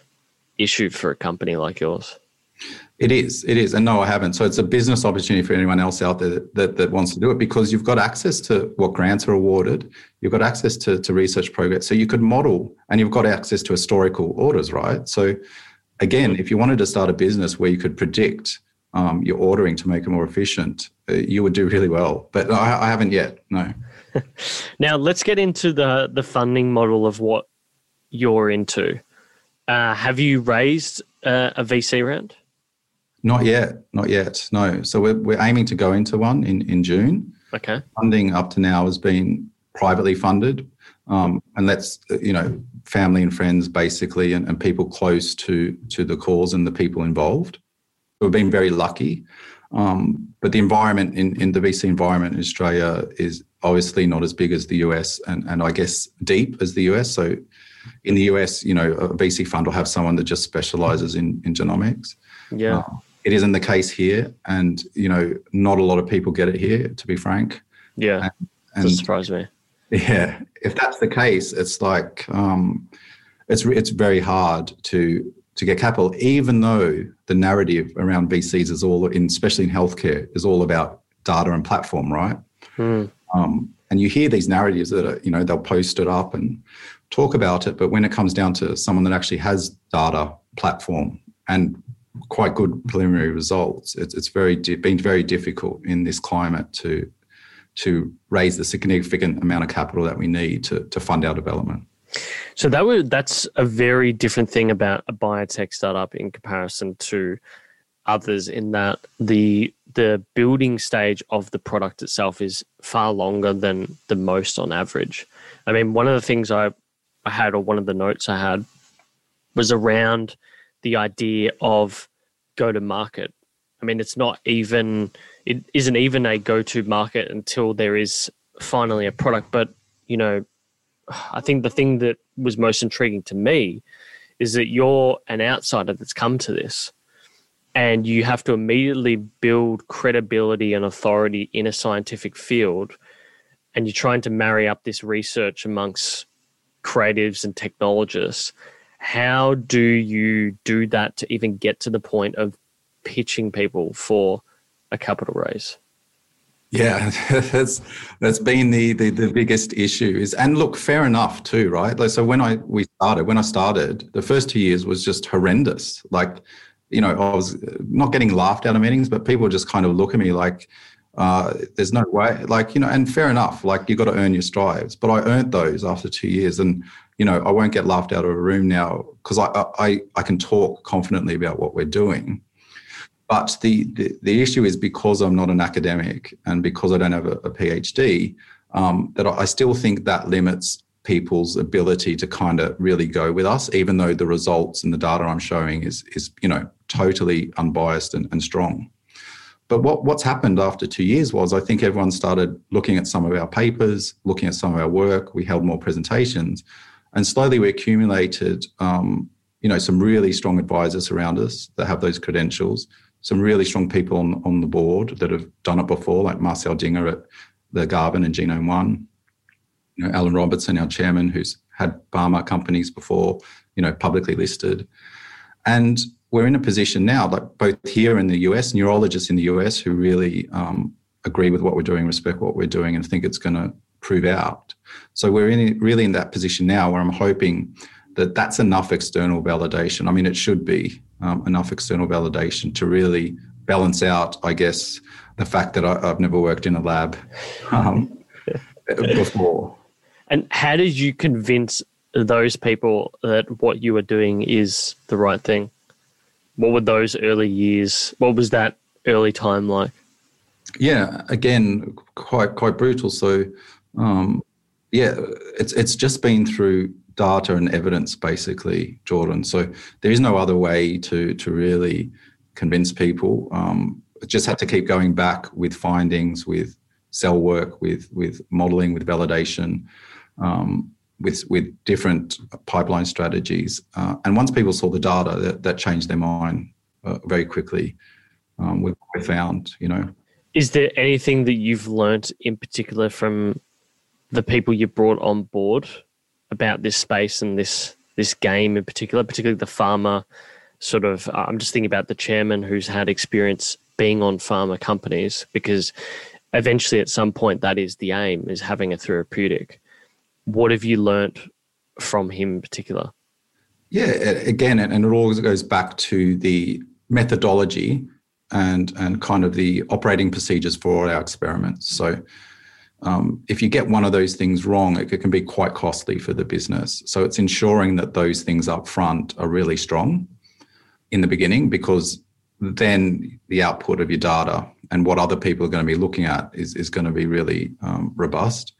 issue for a company like yours. It is. It is. And no, I haven't. So it's a business opportunity for anyone else out there that, that, that wants to do it, because you've got access to what grants are awarded. You've got access to, to research programs. So you could model, and you've got access to historical orders, right? So again, if you wanted to start a business where you could predict um, your ordering to make it more efficient, uh, you would do really well. But I, I haven't yet, no. Now, let's get into the, the funding model of what you're into. Uh, have you raised uh, a V C round? Not yet, not yet, no. So we're, we're aiming to go into one in, in June. Okay. Funding up to now has been privately funded. Um, and that's, you know, family and friends basically, and, and people close to to the cause and the people involved. We've been very lucky. Um, but the environment in, in the V C environment in Australia is obviously not as big as the U S and, and I guess deep as the U S. So in the U S, you know, a V C fund will have someone that just specializes in, in genomics. Yeah. Uh, it isn't the case here. And, you know, not a lot of people get it here, to be frank. Yeah. And, and doesn't surprise me. Yeah. If that's the case, it's like, um, it's, it's very hard to, to get capital, even though the narrative around V Cs is all, in, especially in healthcare, is all about data and platform, right? Mm. Um, and you hear these narratives that are, you know, they'll post it up and talk about it, but when it comes down to someone that actually has data, platform, and quite good preliminary results, it's it's very been very difficult in this climate to to raise the significant amount of capital that we need to to fund our development. So that would that's a very different thing about a biotech startup in comparison to others, in that the the building stage of the product itself is far longer than the most on average. I mean, one of the things I, I had, or one of the notes I had, was around the idea of go to market. I mean, it's not even, it isn't even a go-to market until there is finally a product. But, you know, I think the thing that was most intriguing to me is that you're an outsider that's come to this, and you have to immediately build credibility and authority in a scientific field, and you're trying to marry up this research amongst creatives and technologists. How do you do that to even get to the point of pitching people for a capital raise? Yeah, that's that's been the, the the biggest issue. Is and look, fair enough too, right? Like, so when I we started, when I started, the first two years was just horrendous. Like, you know, I was not getting laughed out of meetings, but people just kind of look at me like, uh, there's no way. Like, you know, and fair enough. Like, you got to earn your stripes. But I earned those after two years, and you know, I won't get laughed out of a room now because I I I can talk confidently about what we're doing. But the, the, the issue is, because I'm not an academic and because I don't have a, a PhD, um, that I still think that limits people's ability to kind of really go with us, even though the results and the data I'm showing is, is you know, totally unbiased and, and strong. But what, what's happened after two years was, I think everyone started looking at some of our papers, looking at some of our work. We held more presentations, and slowly we accumulated, um, you know, some really strong advisors around us that have those credentials. Some really strong people on, on the board that have done it before, like Marcel Dinger at the Garvan and Genome One. You know, Alan Robertson, our chairman, who's had pharma companies before, you know, publicly listed. And we're in a position now, like both here in the U S, neurologists in the U S who really um, agree with what we're doing, respect what we're doing, and think it's going to prove out. So we're in really in that position now where I'm hoping that that's enough external validation. I mean, it should be um, enough external validation to really balance out, I guess, the fact that I, I've never worked in a lab um, before. And how did you convince those people that what you were doing is the right thing? What were those early years? What was that early time like? Yeah, again, quite quite brutal. So, um, yeah, it's it's just been through data and evidence, basically, Jordan. So there is no other way to to really convince people. Um, just had to keep going back with findings, with cell work, with with modeling, with validation, um, with with different pipeline strategies. Uh, and once people saw the data, that, that changed their mind uh, very quickly. Um, we, we found, you know. Is there anything that you've learnt in particular from the people you brought on board about this space and this this game in particular, particularly the pharma sort of, uh, I'm just thinking about the chairman who's had experience being on pharma companies, because eventually at some point that is the aim, is having a therapeutic. What have you learnt from him in particular? Yeah, again, and it always goes back to the methodology and and kind of the operating procedures for all our experiments. So um, if you get one of those things wrong, it can be quite costly for the business. So it's ensuring that those things up front are really strong in the beginning, because then the output of your data and what other people are going to be looking at is, is going to be really um, robust.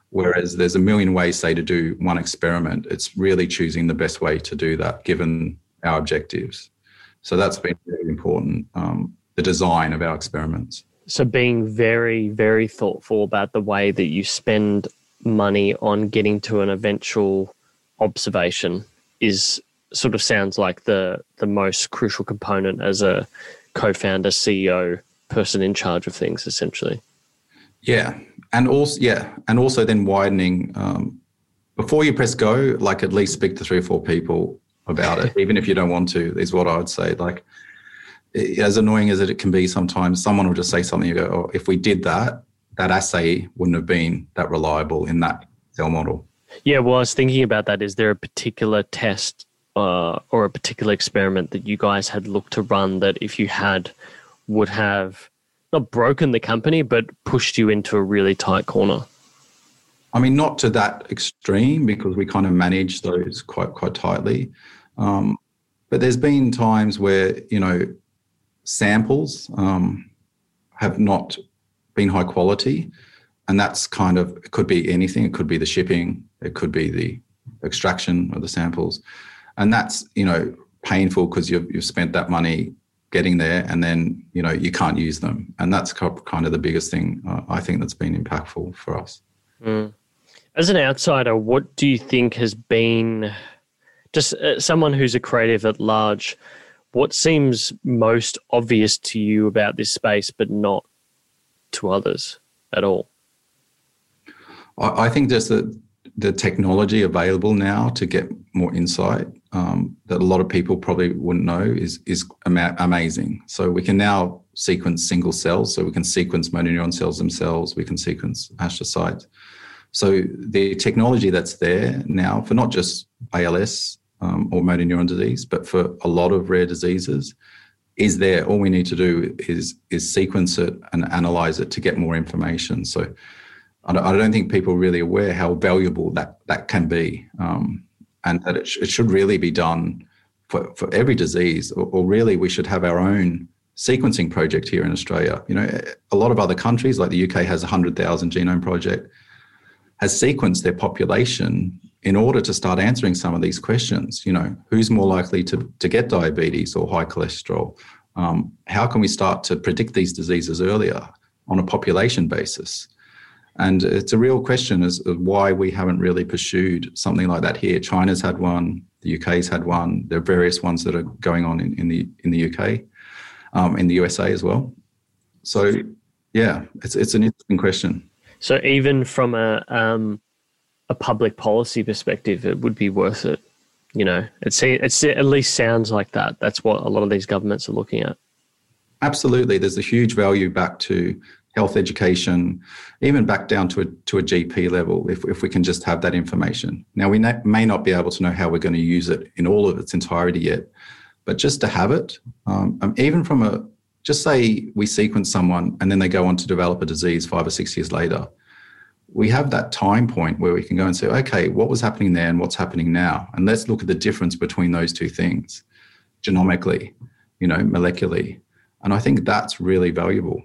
Whereas there's a million ways, say, to do one experiment. It's really choosing the best way to do that given our objectives. So that's been really important, um, the design of our experiments. So being very, very thoughtful about the way that you spend money on getting to an eventual observation is sort of sounds like the the most crucial component as a co-founder, C E O, person in charge of things, essentially. Yeah, and also yeah, and also then widening um, before you press go. Like at least speak to three or four people about it, even if you don't want to. Is what I would say. Like as annoying as it can be, sometimes someone will just say something. You go, "Oh, if we did that, that assay wouldn't have been that reliable in that cell model." Yeah, well, I was thinking about that. Is there a particular test uh, or a particular experiment that you guys had looked to run that if you had would have not broken the company, but pushed you into a really tight corner? I mean, not to that extreme because we kind of manage those quite quite tightly. Um, but there's been times where, you know, samples um, have not been high quality. And that's kind of, it could be anything. It could be the shipping. It could be the extraction of the samples. And that's, you know, painful because you've, you've spent that money getting there and then, you know, you can't use them. And that's kind of the biggest thing uh, I think that's been impactful for us. Mm. As an outsider, what do you think has been, just uh, someone who's a creative at large, what seems most obvious to you about this space but not to others at all? I think just the, the technology available now to get more insight um, that a lot of people probably wouldn't know is is ama- amazing. So we can now sequence single cells. So we can sequence motor neuron cells themselves. We can sequence astrocytes. So the technology that's there now for not just A L S um, or motor neuron disease, but for a lot of rare diseases is there. All we need to do is is sequence it and analyze it to get more information. So I don't think people are really aware how valuable that, that can be, um, and that it, sh- it should really be done for, for every disease, or, or really we should have our own sequencing project here in Australia. You know, a lot of other countries, like the U K has a one hundred thousand genome project, has sequenced their population in order to start answering some of these questions. You know, who's more likely to, to get diabetes or high cholesterol? Um, how can we start to predict these diseases earlier on a population basis? And it's a real question as to why we haven't really pursued something like that here. China's had one, the U K's had one. There are various ones that are going on in, in the in the U K, um, in the U S A as well. So, yeah, it's it's an interesting question. So even from a um, a public policy perspective, it would be worth it. You know, it's it's it at least sounds like that. That's what a lot of these governments are looking at. Absolutely, there's a huge value back to health education, even back down to a to a G P level, if if we can just have that information. Now, we na- may not be able to know how we're going to use it in all of its entirety yet, but just to have it, um, um, even from a, just say we sequence someone and then they go on to develop a disease five or six years later, we have that time point where we can go and say, okay, what was happening there and what's happening now? And let's look at the difference between those two things, genomically, you know, molecularly. And I think that's really valuable.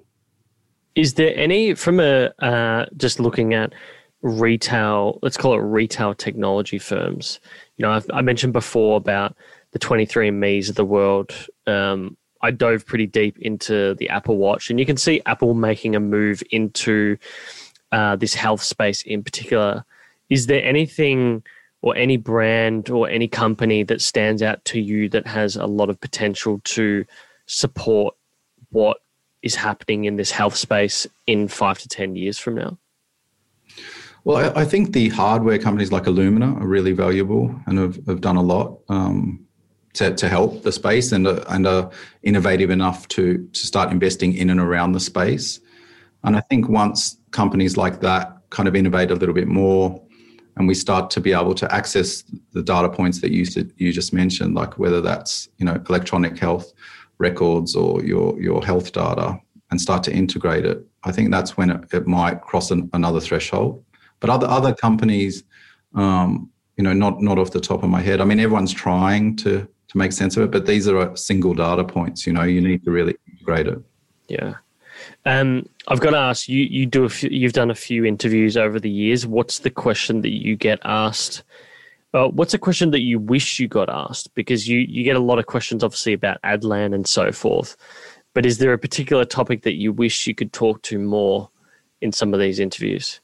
Is there any, from a uh, just looking at retail, let's call it retail technology firms, you know, I've, I mentioned before about the twenty-three and me's of the world. Um, I dove pretty deep into the Apple Watch, and you can see Apple making a move into uh, this health space in particular. Is there anything or any brand or any company that stands out to you that has a lot of potential to support what is happening in this health space in five to ten years from now? Well, I, I think the hardware companies like Illumina are really valuable and have, have done a lot um, to, to help the space and, uh, and are innovative enough to, to start investing in and around the space. And I think once companies like that kind of innovate a little bit more and we start to be able to access the data points that you, you just mentioned, like whether that's, you know, electronic health records or your your health data, and start to integrate it, I think that's when it, it might cross an, another threshold. But other other companies, um, you know, not not off the top of my head. I mean, everyone's trying to to make sense of it, but these are single data points. You know, you need to really integrate it. Yeah. Um, I've got to ask you. You do a few, you've done a few interviews over the years. What's the question that you get asked? Uh, what's a question that you wish you got asked? Because you you get a lot of questions, obviously, about Adlan and so forth. But is there a particular topic that you wish you could talk to more in some of these interviews?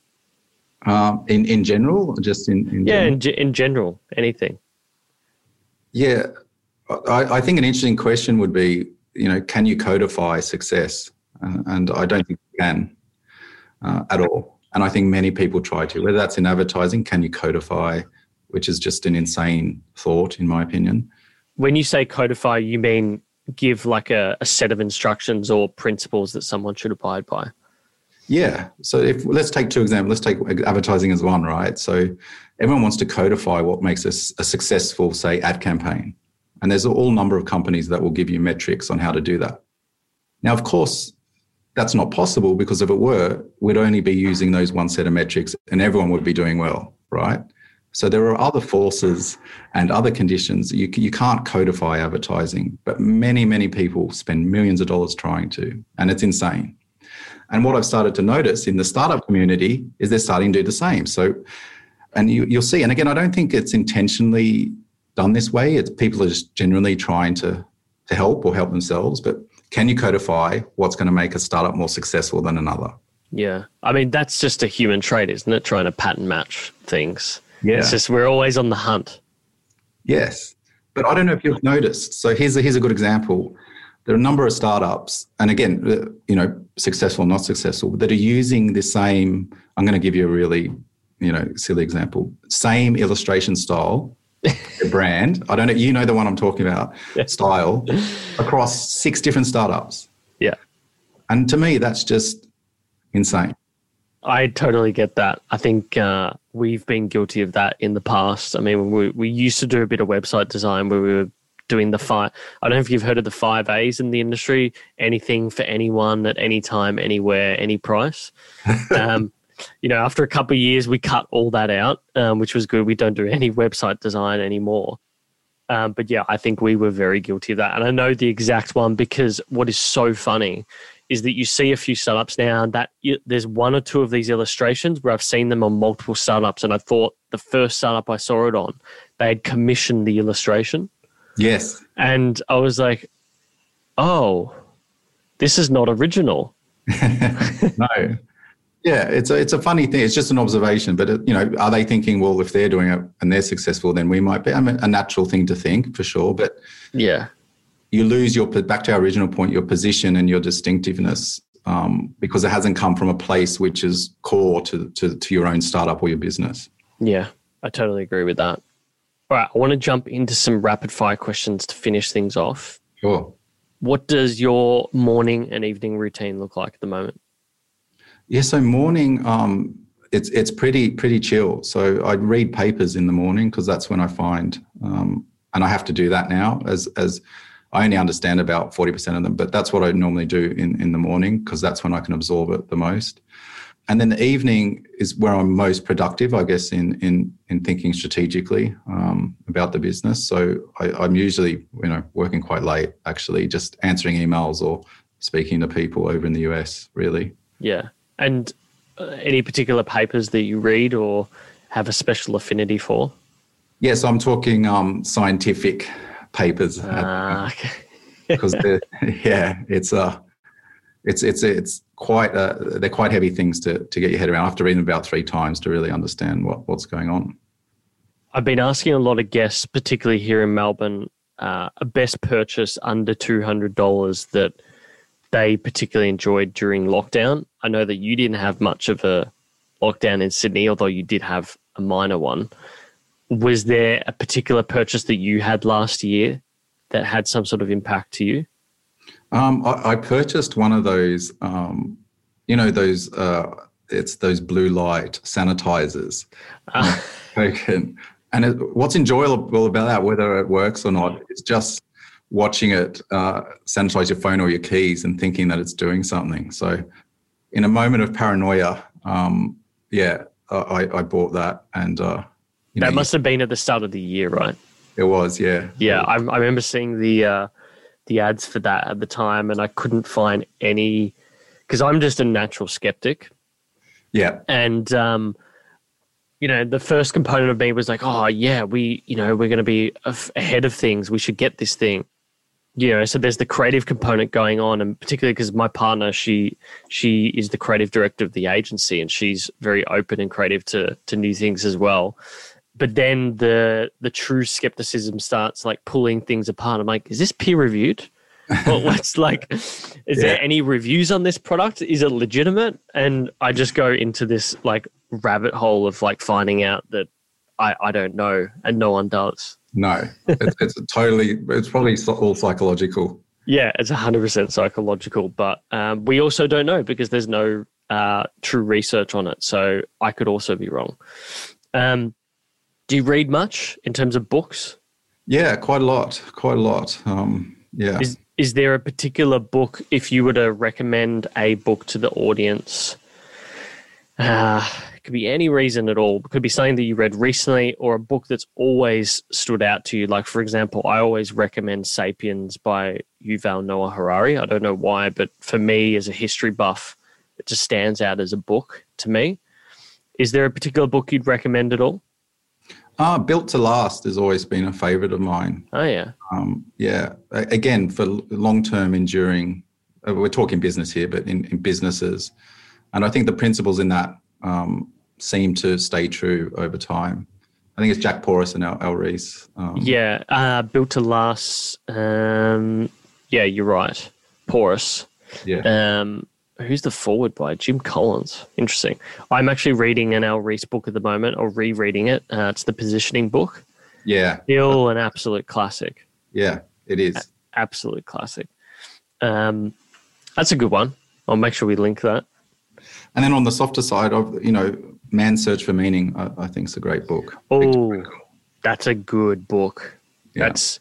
Um, in in general, or just in, in yeah, general? in ge- in general, anything. Yeah, I, I think an interesting question would be, you know, can you codify success? Uh, and I don't think you can uh, at all. And I think many people try to, whether that's in advertising, can you codify, which is just an insane thought, in my opinion. When you say codify, you mean give like a, a set of instructions or principles that someone should abide by? Yeah. So if let's take two examples. Let's take advertising as one, right? So everyone wants to codify what makes a, a successful, say, ad campaign. And there's all number of companies that will give you metrics on how to do that. Now, of course, that's not possible, because if it were, we'd only be using those one set of metrics and everyone would be doing well, right? So there are other forces and other conditions. You, you can't codify advertising, but many, many people spend millions of dollars trying to, and it's insane. And what I've started to notice in the startup community is they're starting to do the same. So, and you, you'll see, and again, I don't think it's intentionally done this way. It's people are just generally trying to, to help or help themselves. But can you codify what's going to make a startup more successful than another? Yeah. I mean, that's just a human trait, isn't it? Trying to pattern match things. Yeah. It's just we're always on the hunt. Yes. But I don't know if you've noticed. So here's a, here's a good example. There are a number of startups, and again, you know, successful, not successful, that are using the same, I'm going to give you a really, you know, silly example, same illustration style, the brand, I don't know, you know the one I'm talking about, yeah. style, across six different startups. Yeah. And to me, that's just insane. I totally get that. I think uh, we've been guilty of that in the past. I mean, we we used to do a bit of website design where we were doing the five, I don't know if you've heard of the five A's in the industry, anything for anyone at any time, anywhere, any price. Um, you know, after a couple of years, we cut all that out, um, which was good. We don't do any website design anymore. Um, but yeah, I think we were very guilty of that. And I know the exact one, because what is so funny is that you see a few startups now that you, there's one or two of these illustrations where I've seen them on multiple startups, and I thought the first startup I saw it on, they had commissioned the illustration. Yes. And I was like, oh, this is not original. No. Yeah, it's a, it's a funny thing. It's just an observation. But, it, you know, are they thinking, well, if they're doing it and they're successful, then we might be? I mean, a natural thing to think, for sure. But yeah, you lose your, back to our original point, your position and your distinctiveness, um, because it hasn't come from a place which is core to, to, to your own startup or your business. Yeah, I totally agree with that. All right, I want to jump into some rapid fire questions to finish things off. Sure. What does your morning and evening routine look like at the moment? Yeah, so morning, um, it's it's pretty pretty chill. So I read papers in the morning, because that's when I find, um, and I have to do that now, as as I only understand about forty percent of them, but that's what I normally do in, in the morning, because that's when I can absorb it the most. And then the evening is where I'm most productive, I guess, in in in thinking strategically um, about the business. So I, I'm usually, you know, working quite late, actually, just answering emails or speaking to people over in the U S, really. Yeah. And uh, any particular papers that you read or have a special affinity for? Yes, I'm talking um, scientific papers. Ah, okay. Because yeah, it's a. Uh, It's it's it's quite uh, they're quite heavy things to to get your head around. I have to read them about three times to really understand what, what's going on. I've been asking a lot of guests, particularly here in Melbourne, uh, a best purchase under two hundred dollars that they particularly enjoyed during lockdown. I know that you didn't have much of a lockdown in Sydney, although you did have a minor one. Was there a particular purchase that you had last year that had some sort of impact to you? Um, I, I purchased one of those, um, you know, those, uh, it's those blue light sanitizers. Uh. And it, what's enjoyable about that, whether it works or not, is just watching it uh, sanitize your phone or your keys and thinking that it's doing something. So in a moment of paranoia, um, yeah, I, I bought that. And uh, you that know, must have been at the start of the year, right? It was, yeah. Yeah, I, I remember seeing the... Uh, the ads for that at the time, and I couldn't find any because I'm just a natural skeptic. Yeah. And, um, you know, the first component of me was like, oh, yeah, we, you know, we're going to be ahead of things. We should get this thing. You know, so there's the creative component going on, and particularly because my partner, she she is the creative director of the agency, and she's very open and creative to to new things as well. But then the the true skepticism starts like pulling things apart. I'm like, is this peer reviewed? Well, what's like, is yeah. there any reviews on this product? Is it legitimate? And I just go into this like rabbit hole of like finding out that I, I don't know, and no one does. No, it's, it's a totally, it's probably all psychological. Yeah, it's one hundred percent psychological, but um, we also don't know because there's no uh, true research on it. So I could also be wrong. Um, do you read much in terms of books? Yeah, quite a lot, quite a lot. Um, yeah. Is, is there a particular book, if you were to recommend a book to the audience, uh, it could be any reason at all. It could be something that you read recently or a book that's always stood out to you. Like, for example, I always recommend Sapiens by Yuval Noah Harari. I don't know why, but for me as a history buff, it just stands out as a book to me. Is there a particular book you'd recommend at all? Uh, Built to Last has always been a favourite of mine. Oh, yeah. Um, yeah. Again, for long-term enduring, uh, we're talking business here, but in, in businesses. And I think the principles in that um, seem to stay true over time. I think it's Jack Porras and Al, Al Ries. Um, yeah. Uh, Built to Last. Um, yeah, you're right. Porras. Yeah. Um, who's the forward by? Jim Collins. Interesting. I'm actually reading an Al Ries book at the moment, or rereading it. Uh, it's the Positioning book. Yeah. Still an absolute classic. Yeah, it is. A- absolute classic. Um, that's a good one. I'll make sure we link that. And then on the softer side of, you know, Man's Search for Meaning, I, I think is a great book. Oh, that's a good book. Yeah. That's,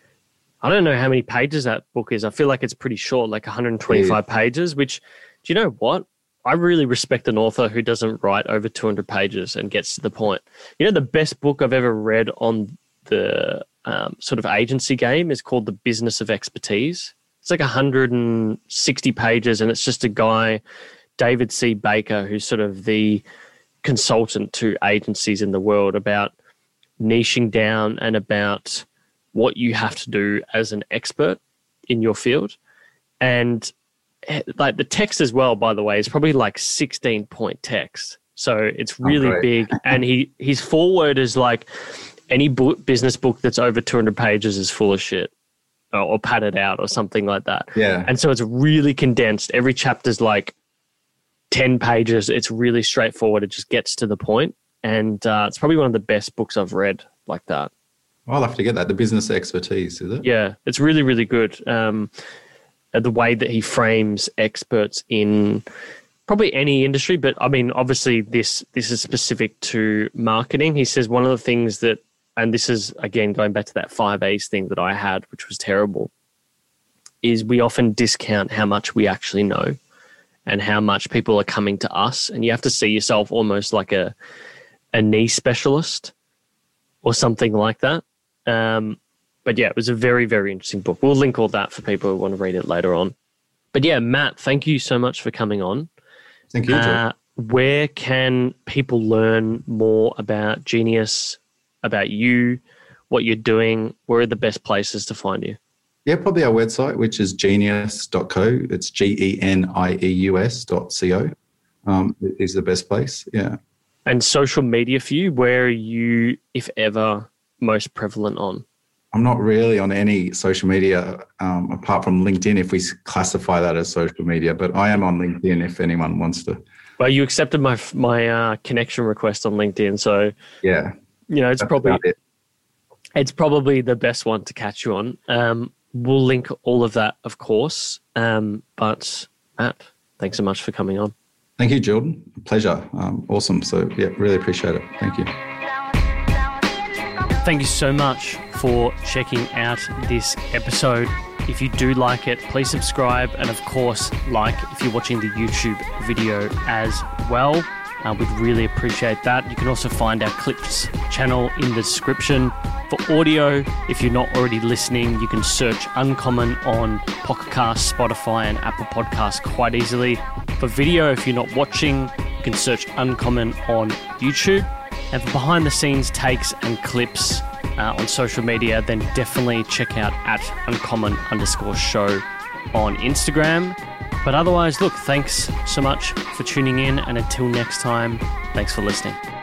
I don't know how many pages that book is. I feel like it's pretty short, like one hundred twenty-five yeah. pages, which, do you know what? I really respect an author who doesn't write over two hundred pages and gets to the point. You know, the best book I've ever read on the um, sort of agency game is called The Business of Expertise. It's like one hundred sixty pages, and it's just a guy, David C. Baker, who's sort of the consultant to agencies in the world about niching down and about what you have to do as an expert in your field. And like the text as well, by the way, is probably like sixteen point text. So it's really oh, big. And he his foreword is like, any book, business book that's over two hundred pages is full of shit, or, or padded out or something like that. Yeah. And so it's really condensed. Every chapter's like ten pages. It's really straightforward. It just gets to the point. And uh, it's probably one of the best books I've read like that. I'll have to get that. The Business Expertise, is it? Yeah, it's really, really good. Um, the way that he frames experts in probably any industry, but I mean, obviously this this is specific to marketing. He says one of the things that, and this is, again, going back to that five A's thing that I had, which was terrible, is we often discount how much we actually know and how much people are coming to us. And you have to see yourself almost like a, a knee specialist or something like that. Um, but yeah, it was a very, very interesting book. We'll link all that for people who want to read it later on. But yeah, Matt, thank you so much for coming on. Thank you. Uh, where can people learn more about Genius, about you, what you're doing? Where are the best places to find you? Yeah, probably our website, which is genius dot co. It's G E N I E U S dot C O um, is the best place, yeah. And social media for you, where are you, if ever, most prevalent on? I'm not really on any social media um, apart from LinkedIn, if we classify that as social media, but I am on LinkedIn if anyone wants to. Well, you accepted my my uh, connection request on LinkedIn, so yeah, you know it's That's probably it. it's probably the best one to catch you on. Um, we'll link all of that, of course. Um, but Matt, thanks so much for coming on. Thank you, Jordan. Pleasure. Um, awesome. So yeah, really appreciate it. Thank you. Thank you so much for checking out this episode. If you do like it, please subscribe, and of course, like if you're watching the YouTube video as well. Uh, we'd really appreciate that. You can also find our Clips channel in the description. For audio, if you're not already listening, you can search Uncommon on Pocket Cast, Spotify, and Apple Podcasts quite easily. For video, if you're not watching, you can search Uncommon on YouTube. And for behind the scenes takes and clips uh, on social media, then definitely check out at uncommon underscore show on Instagram. But otherwise, look, thanks so much for tuning in. And until next time, thanks for listening.